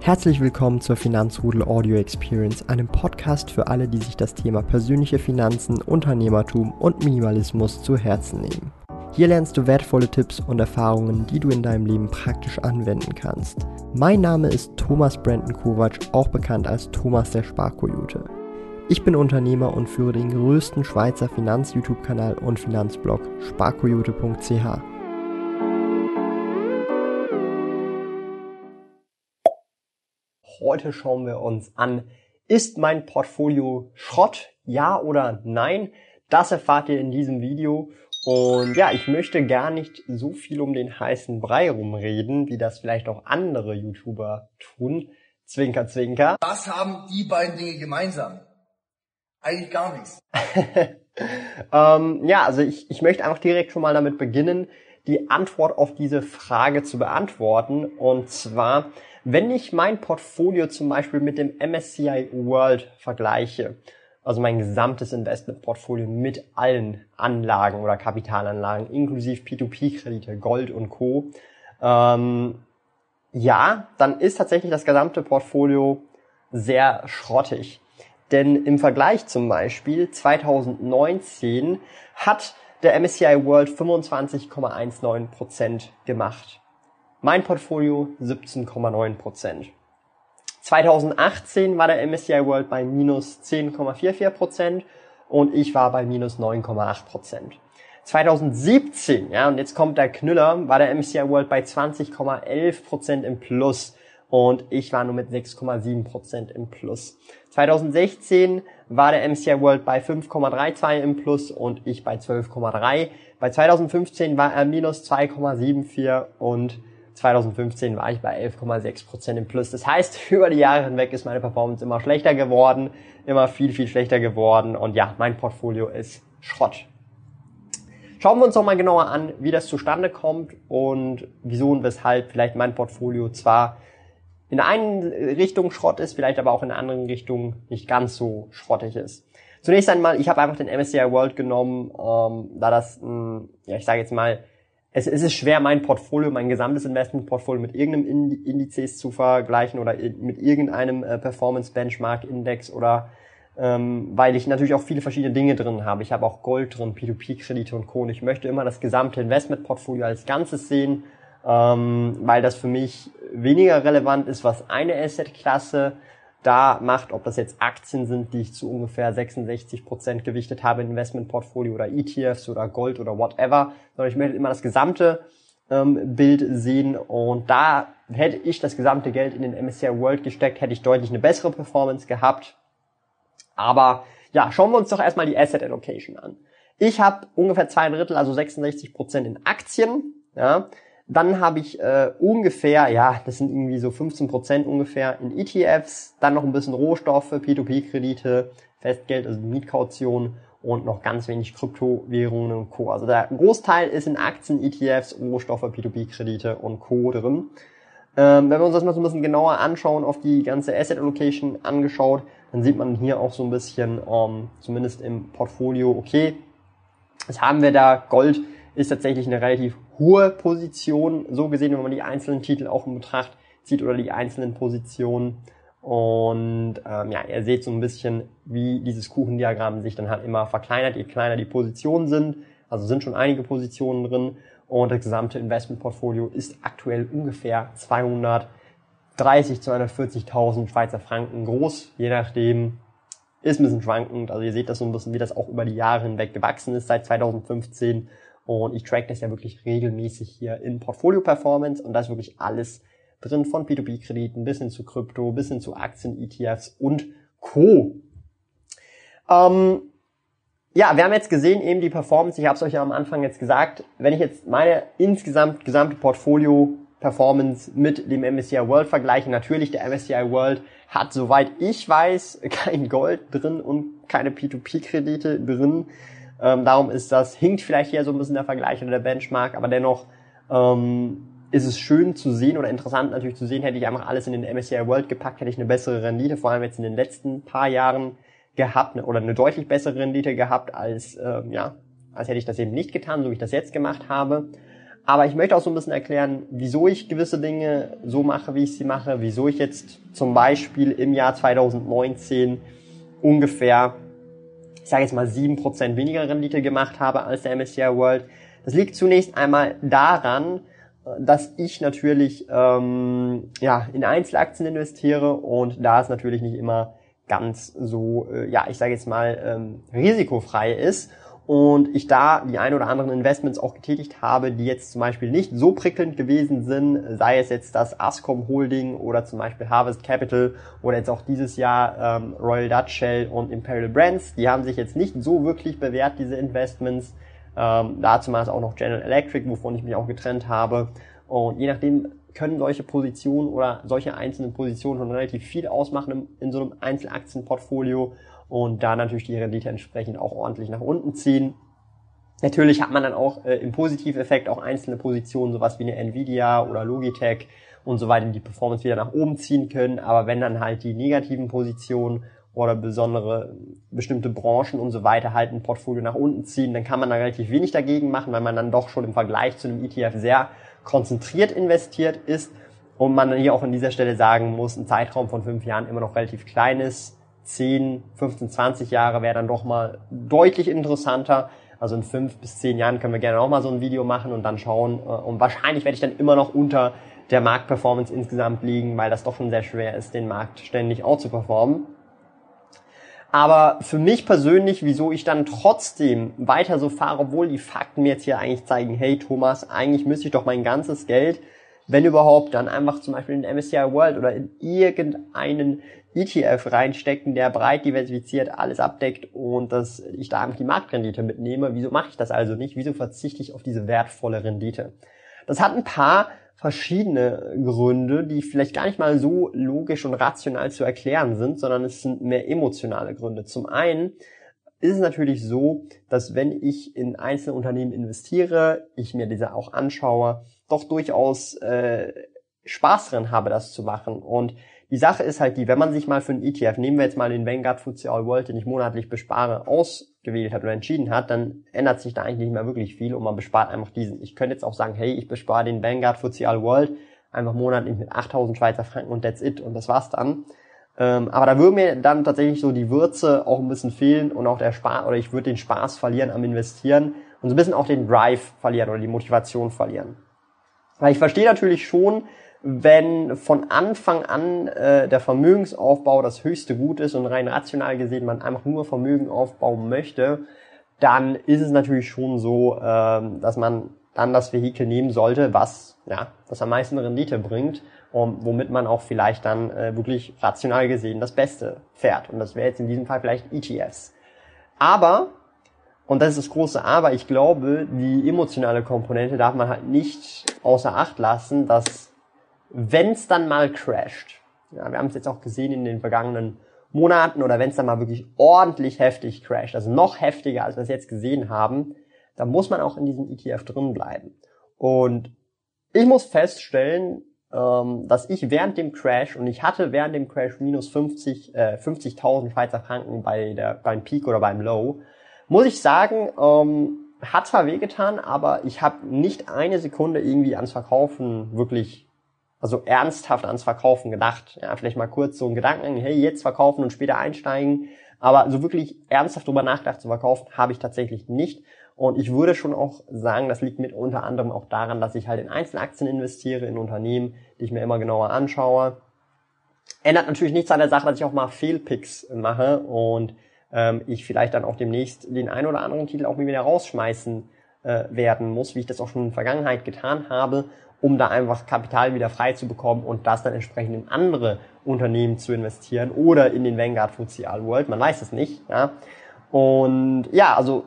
Herzlich willkommen zur Finanzrudel Audio Experience, einem Podcast für alle, die sich das Thema persönliche Finanzen, Unternehmertum und Minimalismus zu Herzen nehmen. Hier lernst du wertvolle Tipps und Erfahrungen, die du in deinem Leben praktisch anwenden kannst. Mein Name ist Thomas Brandon Kovac, auch bekannt als Thomas der Sparkoyote. Ich bin Unternehmer und führe den größten Schweizer Finanz-YouTube-Kanal und Finanzblog sparkoyote.ch. Heute schauen wir uns an, ist mein Portfolio Schrott? Ja oder nein? Das erfahrt ihr in diesem Video. Und ja, ich möchte gar nicht so viel um den heißen Brei rumreden, wie das vielleicht auch andere YouTuber tun. Zwinker, zwinker. Was haben die beiden Dinge gemeinsam? Eigentlich gar nichts. Also ich möchte einfach direkt schon mal damit beginnen, die Antwort auf diese Frage zu beantworten. Und zwar, wenn ich mein Portfolio zum Beispiel mit dem MSCI World vergleiche, also mein gesamtes Investmentportfolio mit allen Anlagen oder Kapitalanlagen, inklusive P2P-Kredite, Gold und Co., dann ist tatsächlich das gesamte Portfolio sehr schrottig. Denn im Vergleich zum Beispiel 2019 hat der MSCI World 25,19% gemacht. Mein Portfolio 17,9%. 2018 war der MSCI World bei minus 10,44% und ich war bei minus 9,8%. 2017, und jetzt kommt der Knüller, war der MSCI World bei 20,11% im Plus und ich war nur mit 6,7% im Plus. 2016 war der MSCI World bei 5,32 im Plus und ich bei 12,3. Bei 2015 war er minus 2,74 und 2015 war ich bei 11,6% im Plus. Das heißt, über die Jahre hinweg ist meine Performance immer schlechter geworden, immer viel, viel schlechter geworden und ja, mein Portfolio ist Schrott. Schauen wir uns noch mal genauer an, wie das zustande kommt und wieso und weshalb vielleicht mein Portfolio zwar in der einen Richtung Schrott ist, vielleicht aber auch in der anderen Richtung nicht ganz so schrottig ist. Zunächst einmal, ich habe einfach den MSCI World genommen, da das, es ist schwer, mein gesamtes Investmentportfolio mit irgendeinem Indizes zu vergleichen oder mit irgendeinem Performance-Benchmark-Index oder weil ich natürlich auch viele verschiedene Dinge drin habe. Ich habe auch Gold drin, P2P-Kredite und Co. Und ich möchte immer das gesamte Investmentportfolio als Ganzes sehen, weil das für mich weniger relevant ist, was eine Assetklasse da macht, ob das jetzt Aktien sind, die ich zu ungefähr 66% gewichtet habe im Investmentportfolio oder ETFs oder Gold oder whatever, sondern ich möchte immer das gesamte Bild sehen und da hätte ich das gesamte Geld in den MSCI World gesteckt, hätte ich deutlich eine bessere Performance gehabt. Aber ja, schauen wir uns doch erstmal die Asset Allocation an. Ich habe ungefähr 2/3, also 66% in Aktien, Dann habe ich ungefähr, das sind irgendwie so 15% ungefähr in ETFs, dann noch ein bisschen Rohstoffe, P2P-Kredite, Festgeld, also Mietkaution und noch ganz wenig Kryptowährungen und Co. Also der Großteil ist in Aktien, ETFs, Rohstoffe, P2P-Kredite und Co. drin. Wenn wir uns das mal so ein bisschen genauer anschauen, auf die ganze Asset Allocation angeschaut, dann sieht man hier auch so ein bisschen, zumindest im Portfolio, okay, was haben wir da? Gold ist tatsächlich eine relativ hohe Position, so gesehen, wenn man die einzelnen Titel auch in Betracht zieht oder die einzelnen Positionen. Und ihr seht so ein bisschen, wie dieses Kuchendiagramm sich dann halt immer verkleinert, je kleiner die Positionen sind. Also sind schon einige Positionen drin und das gesamte Investmentportfolio ist aktuell ungefähr 240.000 Schweizer Franken groß, je nachdem. Ist ein bisschen schwankend, also ihr seht das so ein bisschen, wie das auch über die Jahre hinweg gewachsen ist seit 2015 und ich track das ja wirklich regelmäßig hier in Portfolio Performance und da ist wirklich alles drin, von P2P-Krediten bis hin zu Krypto, bis hin zu Aktien, ETFs und Co. Wir haben jetzt gesehen, eben die Performance, ich habe es euch ja am Anfang jetzt gesagt, wenn ich jetzt meine gesamte Portfolio-Performance mit dem MSCI World vergleiche, natürlich der MSCI World hat, soweit ich weiß, kein Gold drin und keine P2P-Kredite drin. Darum hinkt vielleicht hier so ein bisschen der Vergleich oder der Benchmark, aber dennoch ist es schön zu sehen oder interessant natürlich zu sehen, hätte ich einfach alles in den MSCI World gepackt, hätte ich eine bessere Rendite, vor allem jetzt in den letzten paar Jahren gehabt oder eine deutlich bessere Rendite gehabt als hätte ich das eben nicht getan, so wie ich das jetzt gemacht habe. Aber ich möchte auch so ein bisschen erklären, wieso ich gewisse Dinge so mache, wie ich sie mache, wieso ich jetzt zum Beispiel im Jahr 2019 ungefähr, ich sage jetzt mal 7% weniger Rendite gemacht habe als der MSCI World. Das liegt zunächst einmal daran, dass ich natürlich in Einzelaktien investiere und da es natürlich nicht immer ganz so, ich sage jetzt mal, risikofrei ist und ich da die ein oder anderen Investments auch getätigt habe, die jetzt zum Beispiel nicht so prickelnd gewesen sind, sei es jetzt das Ascom Holding oder zum Beispiel Harvest Capital oder jetzt auch dieses Jahr Royal Dutch Shell und Imperial Brands, die haben sich jetzt nicht so wirklich bewährt, diese Investments. Dazu mal ist auch noch General Electric, wovon ich mich auch getrennt habe. Und je nachdem können solche Positionen oder solche einzelnen Positionen schon relativ viel ausmachen in so einem Einzelaktienportfolio und da natürlich die Rendite entsprechend auch ordentlich nach unten ziehen. Natürlich hat man dann auch im Positiveffekt auch einzelne Positionen, sowas wie eine Nvidia oder Logitech und so weiter, die Performance wieder nach oben ziehen können. Aber wenn dann halt die negativen Positionen oder bestimmte Branchen und so weiter halt ein Portfolio nach unten ziehen, dann kann man da relativ wenig dagegen machen, weil man dann doch schon im Vergleich zu einem ETF sehr konzentriert investiert ist und man hier auch an dieser Stelle sagen muss, ein Zeitraum von 5 Jahren immer noch relativ klein ist. 10, 15, 20 Jahre wäre dann doch mal deutlich interessanter. Also in 5 bis 10 Jahren können wir gerne auch mal so ein Video machen und dann schauen. Und wahrscheinlich werde ich dann immer noch unter der Marktperformance insgesamt liegen, weil das doch schon sehr schwer ist, den Markt ständig auch zu performen. Aber für mich persönlich, wieso ich dann trotzdem weiter so fahre, obwohl die Fakten mir jetzt hier eigentlich zeigen, hey Thomas, eigentlich müsste ich doch mein ganzes Geld, wenn überhaupt, dann einfach zum Beispiel in den MSCI World oder in irgendeinen ETF reinstecken, der breit diversifiziert alles abdeckt und dass ich da einfach die Marktrendite mitnehme. Wieso mache ich das also nicht? Wieso verzichte ich auf diese wertvolle Rendite? Das hat ein paar verschiedene Gründe, die vielleicht gar nicht mal so logisch und rational zu erklären sind, sondern es sind mehr emotionale Gründe. Zum einen ist es natürlich so, dass wenn ich in einzelne Unternehmen investiere, ich mir diese auch anschaue, doch durchaus Spaß drin habe, das zu machen. Und die Sache ist halt die, wenn man sich mal für einen ETF, nehmen wir jetzt mal den Vanguard FTSE All World, den ich monatlich bespare, ausgewählt hat oder entschieden hat, dann ändert sich da eigentlich nicht mehr wirklich viel und man bespart einfach diesen. Ich könnte jetzt auch sagen, hey, ich bespare den Vanguard FTSE All World einfach monatlich mit 8.000 Schweizer Franken und that's it und das war's dann. Aber da würde mir dann tatsächlich so die Würze auch ein bisschen fehlen und auch der Spaß, oder ich würde den Spaß verlieren am Investieren und so ein bisschen auch den Drive verlieren oder die Motivation verlieren. Weil ich verstehe natürlich schon, wenn von Anfang an der Vermögensaufbau das höchste Gut ist und rein rational gesehen man einfach nur Vermögen aufbauen möchte, dann ist es natürlich schon so, dass man dann das Vehikel nehmen sollte, was am meisten Rendite bringt und womit man auch vielleicht dann wirklich rational gesehen das Beste fährt. Und das wäre jetzt in diesem Fall vielleicht ETFs. Aber, und das ist das große Aber, ich glaube, die emotionale Komponente darf man halt nicht außer Acht lassen, dass wenn es dann mal crasht, wir haben es jetzt auch gesehen in den vergangenen Monaten, oder wenn es dann mal wirklich ordentlich heftig crasht, also noch heftiger, als wir es jetzt gesehen haben, dann muss man auch in diesem ETF drin bleiben. Und ich muss feststellen, dass ich während dem Crash, und ich hatte während dem Crash minus 50.000 Schweizer Franken beim Peak oder beim Low, muss ich sagen, hat zwar wehgetan, aber ich habe nicht eine Sekunde irgendwie ans Verkaufen wirklich, also ernsthaft ans Verkaufen gedacht. Ja, vielleicht mal kurz so einen Gedanken, hey, jetzt verkaufen und später einsteigen. Aber so wirklich ernsthaft drüber nachgedacht zu verkaufen, habe ich tatsächlich nicht. Und ich würde schon auch sagen, das liegt mit unter anderem auch daran, dass ich halt in Einzelaktien investiere, in Unternehmen, die ich mir immer genauer anschaue. Ändert natürlich nichts an der Sache, dass ich auch mal Fehlpicks mache und ich vielleicht dann auch demnächst den einen oder anderen Titel auch mir wieder rausschmeißen werden muss, wie ich das auch schon in der Vergangenheit getan habe, um da einfach Kapital wieder frei zu bekommen und das dann entsprechend in andere Unternehmen zu investieren oder in den Vanguard FTSE All World, man weiß es nicht. Ja. Und ja, also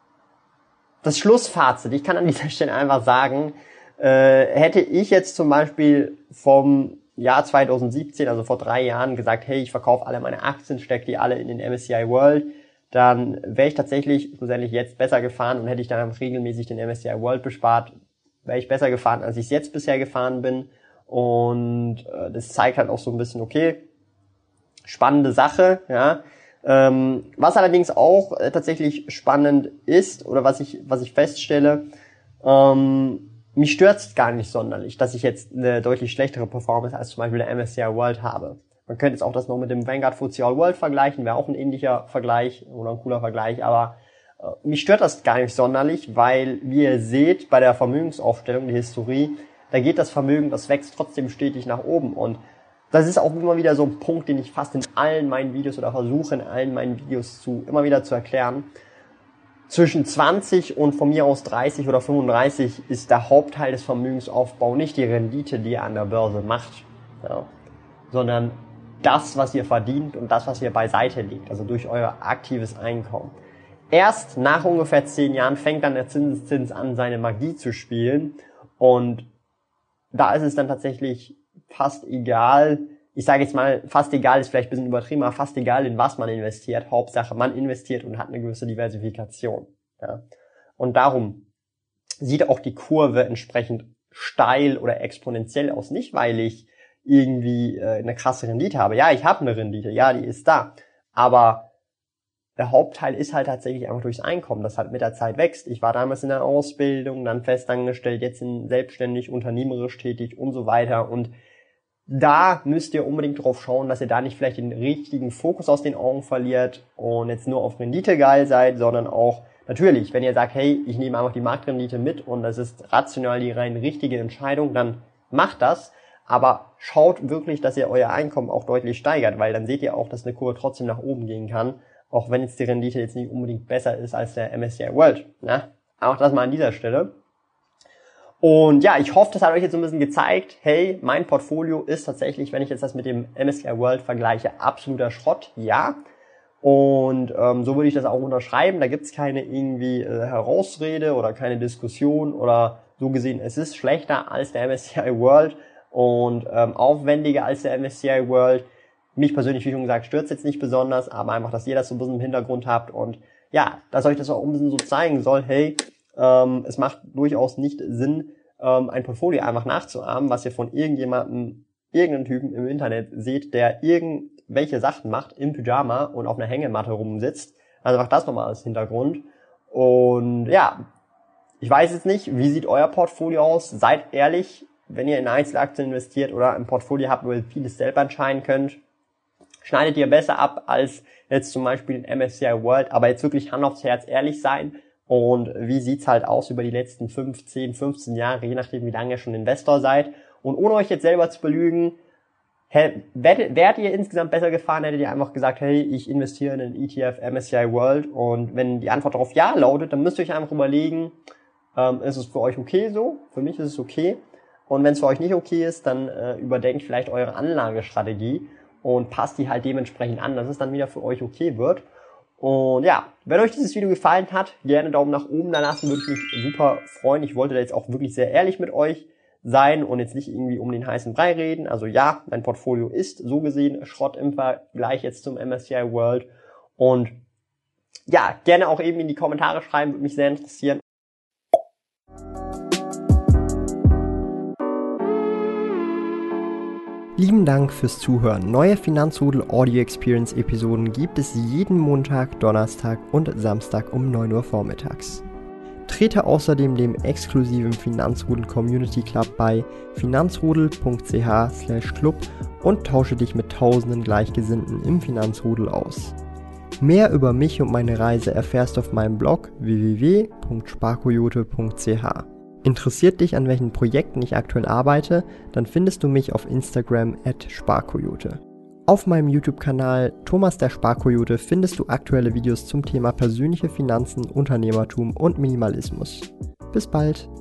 das Schlussfazit, ich kann an dieser Stelle einfach sagen, hätte ich jetzt zum Beispiel vom Jahr 2017, also vor 3 Jahren, gesagt, hey, ich verkaufe alle meine Aktien, stecke die alle in den MSCI World, dann wäre ich tatsächlich schlussendlich jetzt besser gefahren und hätte ich dann einfach regelmäßig den MSCI World bespart, wäre ich besser gefahren, als ich es jetzt bisher gefahren bin. Und das zeigt halt auch so ein bisschen, okay, spannende Sache, ja. Was allerdings auch tatsächlich spannend ist, oder was ich feststelle, mich stört's gar nicht sonderlich, dass ich jetzt eine deutlich schlechtere Performance als zum Beispiel der MSCI World habe. Man könnte jetzt auch das noch mit dem Vanguard FTSE All World vergleichen, wäre auch ein ähnlicher Vergleich oder ein cooler Vergleich, aber mich stört das gar nicht sonderlich, weil, wie ihr seht, bei der Vermögensaufstellung, die Historie, da geht das Vermögen, das wächst trotzdem stetig nach oben und das ist auch immer wieder so ein Punkt, den ich fast in allen meinen Videos oder versuche in allen meinen Videos immer wieder zu erklären. Zwischen 20 und von mir aus 30 oder 35 ist der Hauptteil des Vermögensaufbaus nicht die Rendite, die ihr an der Börse macht, ja, sondern das, was ihr verdient und das, was ihr beiseite legt, also durch euer aktives Einkommen. Erst nach ungefähr 10 Jahren fängt dann der Zinseszins an, seine Magie zu spielen und da ist es dann tatsächlich fast egal, ich sage jetzt mal, fast egal ist vielleicht ein bisschen übertrieben, aber fast egal, in was man investiert. Hauptsache, man investiert und hat eine gewisse Diversifikation. Ja. Und darum sieht auch die Kurve entsprechend steil oder exponentiell aus. Nicht, weil ich irgendwie eine krasse Rendite habe. Ja, ich habe eine Rendite, ja, die ist da. Aber der Hauptteil ist halt tatsächlich einfach durchs Einkommen, das halt mit der Zeit wächst. Ich war damals in der Ausbildung, dann festangestellt, jetzt selbstständig, unternehmerisch tätig und so weiter. Und da müsst ihr unbedingt drauf schauen, dass ihr da nicht vielleicht den richtigen Fokus aus den Augen verliert und jetzt nur auf Rendite geil seid, sondern auch natürlich, wenn ihr sagt, hey, ich nehme einfach die Marktrendite mit und das ist rational die rein richtige Entscheidung, dann macht das. Aber schaut wirklich, dass ihr euer Einkommen auch deutlich steigert, weil dann seht ihr auch, dass eine Kurve trotzdem nach oben gehen kann, auch wenn jetzt die Rendite jetzt nicht unbedingt besser ist als der MSCI World. Ne? Auch das mal an dieser Stelle. Und ja, ich hoffe, das hat euch jetzt so ein bisschen gezeigt, hey, mein Portfolio ist tatsächlich, wenn ich jetzt das mit dem MSCI World vergleiche, absoluter Schrott, ja. Und so würde ich das auch unterschreiben, da gibt's keine irgendwie Herausrede oder keine Diskussion oder so gesehen, es ist schlechter als der MSCI World und aufwendiger als der MSCI World. Mich persönlich, wie schon gesagt, stört's jetzt nicht besonders, aber einfach, dass ihr das so ein bisschen im Hintergrund habt und ja, dass euch das auch ein bisschen so zeigen soll, hey, es macht durchaus nicht Sinn, ein Portfolio einfach nachzuahmen, was ihr von irgendeinem Typen im Internet seht, der irgendwelche Sachen macht im Pyjama und auf einer Hängematte rumsitzt. Also macht das nochmal als Hintergrund. Und ja, ich weiß jetzt nicht, wie sieht euer Portfolio aus? Seid ehrlich, wenn ihr in Einzelaktien investiert oder ein Portfolio habt, wo ihr vieles selber entscheiden könnt, schneidet ihr besser ab als jetzt zum Beispiel den MSCI World, aber jetzt wirklich Hand aufs Herz ehrlich sein. Und wie sieht's halt aus über die letzten 15 Jahre, je nachdem wie lange ihr schon Investor seid. Und ohne euch jetzt selber zu belügen, wärt ihr insgesamt besser gefahren, hättet ihr einfach gesagt, hey, ich investiere in den ETF MSCI World. Und wenn die Antwort darauf ja lautet, dann müsst ihr euch einfach überlegen, ist es für euch okay so? Für mich ist es okay. Und wenn es für euch nicht okay ist, dann überdenkt vielleicht eure Anlagestrategie und passt die halt dementsprechend an, dass es dann wieder für euch okay wird. Und ja, wenn euch dieses Video gefallen hat, gerne Daumen nach oben da lassen, würde ich mich super freuen. Ich wollte da jetzt auch wirklich sehr ehrlich mit euch sein und jetzt nicht irgendwie um den heißen Brei reden. Also ja, mein Portfolio ist so gesehen Schrott im Vergleich jetzt zum MSCI World. Und ja, gerne auch eben in die Kommentare schreiben, würde mich sehr interessieren. Lieben Dank fürs Zuhören. Neue Finanzrudel Audio Experience Episoden gibt es jeden Montag, Donnerstag und Samstag um 9 Uhr vormittags. Trete außerdem dem exklusiven Finanzrudel Community Club bei finanzrudel.ch/club und tausche dich mit tausenden Gleichgesinnten im Finanzrudel aus. Mehr über mich und meine Reise erfährst du auf meinem Blog www.sparkoyote.ch. Interessiert dich, an welchen Projekten ich aktuell arbeite, dann findest du mich auf Instagram @sparkoyote. Auf meinem YouTube-Kanal Thomas der Sparkoyote findest du aktuelle Videos zum Thema persönliche Finanzen, Unternehmertum und Minimalismus. Bis bald!